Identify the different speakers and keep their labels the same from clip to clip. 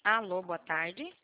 Speaker 1: Alô, boa tarde.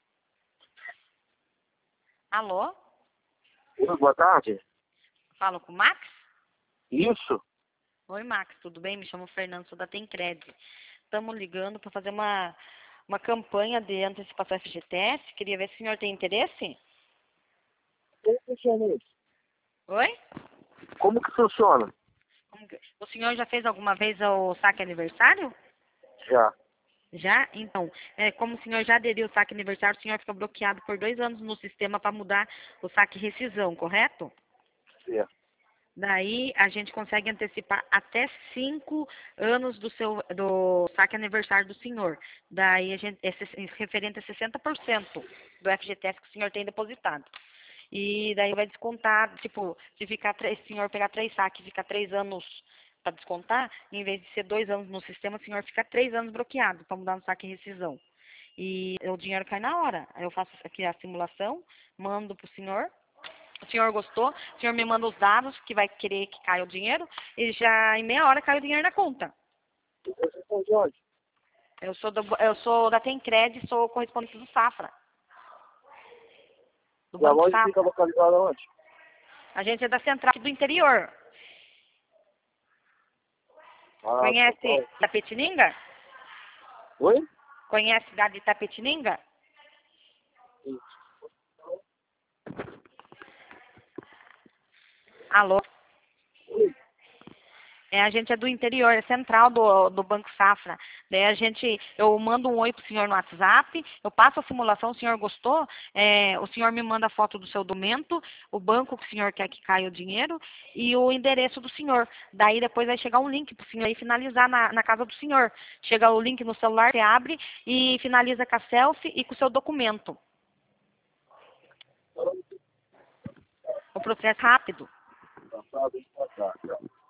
Speaker 1: Alô?
Speaker 2: Oi, boa tarde.
Speaker 1: Falo com o Max?
Speaker 2: Isso?
Speaker 1: Oi, Max, tudo bem? Me chamo Fernando, sou da Tencred. Estamos ligando para fazer uma campanha de antecipação FGTS. Queria ver se o senhor tem interesse.
Speaker 2: Como funciona isso?
Speaker 1: Oi?
Speaker 2: Como que funciona?
Speaker 1: O senhor já fez alguma vez o saque aniversário?
Speaker 2: Já.
Speaker 1: Já? Então, como o senhor já aderiu ao saque aniversário, o senhor fica bloqueado por 2 anos no sistema para mudar o saque rescisão, correto?
Speaker 2: Certo.
Speaker 1: Daí a gente consegue antecipar até 5 anos do saque aniversário do senhor. Daí referente a 60% do FGTS que o senhor tem depositado. E daí vai descontar, tipo, se o senhor pegar 3 saques e ficar 3 anos para descontar, em vez de ser 2 anos no sistema, o senhor fica 3 anos bloqueado para mudar no saque e rescisão. E o dinheiro cai na hora. Aí eu faço aqui a simulação, mando para o senhor. O senhor gostou, o senhor me manda os dados que vai querer que caia o dinheiro, e já em meia hora cai o dinheiro na conta.
Speaker 2: Vocês estão de onde?
Speaker 1: Eu sou da Tencred, sou correspondente do Safra, do
Speaker 2: E a
Speaker 1: Banco
Speaker 2: loja fica
Speaker 1: Safra.
Speaker 2: localizada onde?
Speaker 1: A gente é da central aqui do interior.
Speaker 2: Ah, São
Speaker 1: Conhece
Speaker 2: Paulo.
Speaker 1: Itapetininga?
Speaker 2: Oi?
Speaker 1: Conhece a cidade de Itapetininga?
Speaker 2: Isso.
Speaker 1: Alô?
Speaker 2: Oi.
Speaker 1: A gente é do interior, é central do Banco Safra. Daí eu mando um oi pro senhor no WhatsApp, eu passo a simulação, o senhor gostou, o senhor me manda a foto do seu documento, o banco que o senhor quer que caia o dinheiro e o endereço do senhor. Daí depois vai chegar um link pro senhor aí finalizar na casa do senhor. Chega o link no celular, você abre e finaliza com a selfie e com o seu documento. O processo é rápido.
Speaker 2: Passado, hein? Tá.